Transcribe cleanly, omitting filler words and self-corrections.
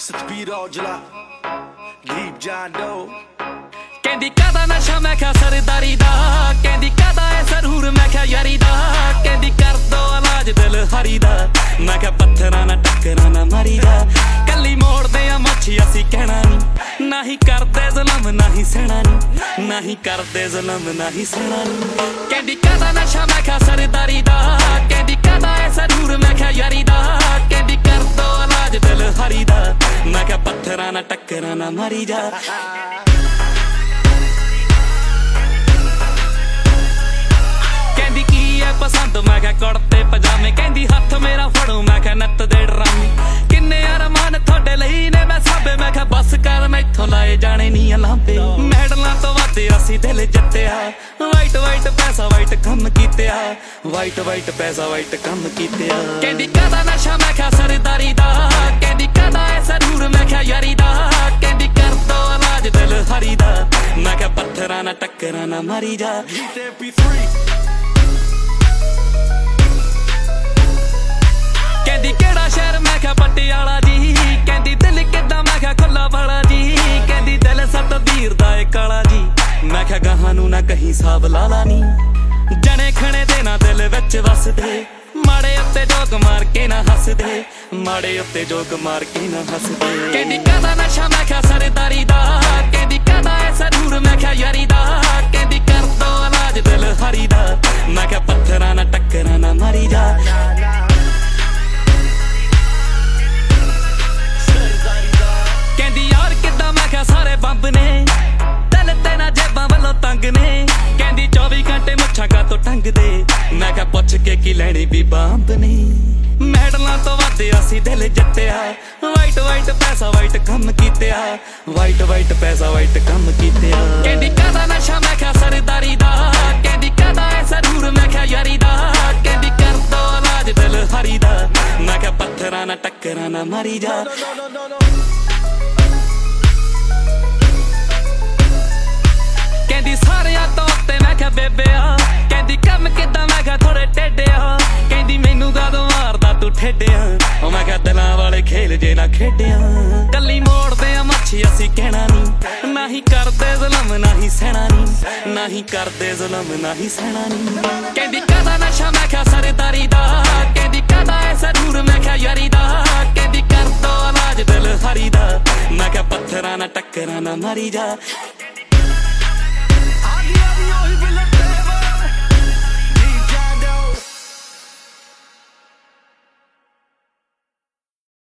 ਸਤਬੀਰ ਔਜਲਾ ਦੀਪ ਜਾਂਦੋ ਕਹਿੰਦੀ ਕਾਦਾ ਨਸ਼ਾ ਮੈਂ ਕਿਹਾ ਸਰਦਾਰੀ ਦਾ, ਕਹਿੰਦੀ ਕਾਦਾ ਐ ਸਰੂਰ ਮੈਂ ਕਿਹਾ ਯਾਰੀ ਦਾ, ਕਹਿੰਦੀ ਕਰ ਦੋ ਇਲਾਜ ਦਿਲ ਹਰੀ ਦਾ, ਮੈਂ ਕਿਹਾ ਪੱਥਰਾਂ ਨਾਲ ਟੱਕਰਾਂ ਨਾ ਮਾਰੀ ਜਾ, ਕੱਲੀ ਮੋੜਦੇ ਆ ਮੱਛੀ ਅਸੀਂ ਕਹਿਣਾ ਨੀ, ਨਹੀਂ ਕਰਦੇ ਜ਼ੁਲਮ ਨਹੀਂ ਸਹਿਣਾ ਨੀ, ਨਹੀਂ ਕਰਦੇ ਜ਼ੁਲਮ ਨਹੀਂ ਸਹਿਣਾ ਨੀ। ਕਹਿੰਦੀ ਕਾਦਾ ਨਸ਼ਾ ਮੈਂ ਕਿਹਾ ਸਰਦਾਰੀ ਦਾ, ਕਹਿੰਦੀ ਕਾਦਾ ਐ ਸਰੂਰ ਮੈਂ ਕਿਹਾ ਯਾਰੀ ਦਾ, ਕਹਿੰਦੀ ਕਰ ਦੋ ਇਲਾਜ ਦਿਲ ਹਰੀ ਦਾ, ਮੈਂ ਕਿਹਾ ਪੱਥਰਾਂ ਨਾਲ ਟੱਕਰਾਂ ਨਾ ਮਾਰੀ ਜਾ। ਪਸੰਦ ਮੈਂ ਕਿਹਾ ਕੁੜਤੇ ਪਜਾਮੇ, ਕਹਿੰਦੀ ਹੱਥ ਮੇਰਾ ਫੜੋ ਮੈਂ ਕਿਹਾ ਨੱਤ ਦੇ ਡਰਾਮੇ, ਕਿੰਨੇ ਅਰਮਾਨ ਤੁਹਾਡੇ ਲਈ ਨੇ ਮੈਂ ਸਾਬੇ, ਮੈਂ ਕਿਹਾ ਬਸ ਕਰ ਮੈਥੋਂ ਲਾਏ ਜਾਣੇ ਨੀ ਲਾਂਬੇ, ਮੈਡਲਾਂ ਤੋਂ ਵੱਧ ਅਸੀਂ ਦਿਲ ਜਿੱਤਿਆ, ਵਾਈਟ ਵਾਈਟ ਪੈਸਾ ਵਾਈਟ ਕੰਮ ਕੀਤਿਆ, ਵਾਈਟ ਵਾਈਟ ਪੈਸਾ ਵਾਈਟ ਕੰਮ ਕੀਤਿਆ। ਕਹਿੰਦੀ ਕਾਦਾ ਨਸ਼ਾ ਮੈਂ ਕਿਹਾ ਸਰਦਾਰੀ ਦਾ, ਕਹਿੰਦੀ ਕਾਦਾ ਐ ਸਰੂਰ ਮੈਂ ਕਿਹਾ ਯਾਰੀ ਦਾ, ਕਹਿੰਦੀ ਕਰ ਦੋ ਇਲਾਜ ਦਿਲ ਹਰੀ ਦਾ, ਮੈਂ ਕਿਹਾ ਪੱਥਰਾਂ ਨਾਲ ਟੱਕਰਾਂ ਨਾ ਮਾਰੀ ਜਾ। ਕਹਿੰਦੀ ਕਿਹੜਾ ਸ਼ਹਿਰ ਮੈਂ ਕਿਹਾ ਪਟਿਆਲਾ ਜੀ, ਕਹਿੰਦੀ ਦਿਲ ਕਿੱਦਾਂ ਮੈਂ ਕਿਹਾ ਖੁੱਲਾ ਵਾਲਾ ਜੀ, ਕਹਿੰਦੀ ਦਿਲ ਸਤਬੀਰ ਦਾ ਏ ਕਾਲਾ ਜੀ, ਮੈਂ ਕਿਹਾ ਗਾਹਾਂ ਨੂੰ ਨਾ ਕਹੀਂ ਸਾਬ ਲਾਲਾ ਨੀ, ਜਣੇ ਖਣੇ ਦੇ ਨਾ ਦਿਲ ਵਿੱਚ ਵਸਦੇ, ਮਾੜੇ ਉੱਤੇ ਜੋਗ ਮਾਰ ਕੇ ਨਾ ਹੱਸਦੇ, ਮਾੜੇ ਉੱਤੇ ਜੋਗ ਮਾਰ ਕੇ ਨਾ ਹੱਸਦੇ। ਕਹਿੰਦੀ ਕਾਦਾ ਨਸ਼ਾ ਮੈਂ ਕਿਹਾ ਸਰਦਾਰੀ ਦਾ, ਕਹਿੰਦੀ ਕਾਦਾ ਐ ਸਰੂਰ ਮੈਂ ਕਿਹਾ ਯਾਰੀ ਦਾ, ਕਹਿੰਦੀ ਕਰ ਦੋ ਇਲਾਜ ਦਿਲ ਹਰੀ ਦਾ, ਮੈਂ ਕਿਹਾ ਪੱਥਰਾਂ ਨਾਲ ਟੱਕਰਾਂ ਨਾ ਮਾਰੀ ਜਾ। ਸਾਰੇ ਬੰਬ ਨੇ ਦਿਲ ਤੇ ਨਾ ਜੇਬਾਂ ਵੱਲੋਂ ਤੰਗ ਨੇ, ਕਹਿੰਦੀ 24 ਘੰਟੇ ਮੁੱਛਾਂ ਕਾਤੋਂ ਟੰਗਦੇ, ਮੈਂ ਕਿਹਾ ਪੁੱਛ ਕੇ ਕੀ ਲੈਣੀ ਵੀ ਬੰਬ ਨੇ, ਮੈਡਲਾਂ ਤੋਂ ਵੱਧ ਅਸੀਂ ਦਿਲ ਜਿੱਤਿਆ, ਵਾਈਟ ਵਾਈਟ ਪੈਸਾ ਵਾਈਟ ਕੰਮ ਕੀਤਿਆ, ਵਾਈਟ ਵਾਈਟ ਪੈਸਾ ਵਾਈਟ ਕੰਮ ਕੀਤਿਆ। ਕਹਿੰਦੀ ਕਾਦਾ ਨਸ਼ਾ ਮੈਂ ਕਿਹਾ ਸਰਦਾਰੀ ਦਾ, ਕਹਿੰਦੀ ਕਾਦਾ ਐ ਸਰੂਰ ਮੈਂ ਕਿਹਾ ਯਾਰੀ ਦਾ, ਕਹਿੰਦੀ ਕਰ ਦੋ ਇਲਾਜ ਦਿਲ ਹਰੀ ਦਾ, ਮੈਂ ਕਿਹਾ ਪੱਥਰਾਂ ਨਾਲ ਟੱਕਰਾਂ ਨਾ ਮਾਰੀ ਜਾ। ਕਹਿੰਦੀ ਸਾਰਿਆਂ ਤੋਂ ਉੱਤੇ ਮੈਂ ਕਿਹਾ ਬੇਬਿਆ, ਕਹਿੰਦੀ ਕੰਮ ਕਿੱਦਾਂ ਮੈਂ ਕਿਹਾ ਥੋੜੇ ਟੇਢਿਆ, ਕਹਿੰਦੀ ਮੈਨੂੰ ਕਾਦੋਂ ਮਾਰਦਾ ਤੂੰ ਠੇਡਿਆ, ਉਹ ਮੈਂ ਕਿਹਾ ਦਿਲਾਂ ਵਾਲੇ ਖੇਲ ਜੇ ਨਾ ਖੇਡਿਆ, ਕੱਲੀ ਮੋੜਦੇ ਆ ਮੱਛੀ ਅਸੀਂ ਕਹਿਣਾ ਨੀ, ਨਹੀਂ ਕਰਦੇ ਜ਼ੁਲਮ ਨਹੀਂ ਸਹਿਣਾ ਨੀ, ਨਹੀਂ ਕਰਦੇ ਜ਼ੁਲਮ ਨਹੀਂ ਸਹਿਣਾ ਨੀ। ਕਹਿੰਦੀ ਕਾਦਾ ਨਸ਼ਾ ਮੈਂ ਕਿਹਾ ਸਰਦਾਰੀ ਦਾ, ਕਹਿੰਦੀ ਕਾਦਾ ਐ ਸਰੂਰ ਮੈਂ ਕਿਹਾ ਯਾਰੀ ਦਾ, ਕਹਿੰਦੀ ਕਰ ਦੋ ਇਲਾਜ ਦਿਲ ਹਰੀ ਦਾ, ਮੈਂ ਕਿਹਾ ਪੱਥਰਾਂ ਨਾਲ ਟੱਕਰਾਂ ਨਾ ਮਾਰੀ ਜਾ।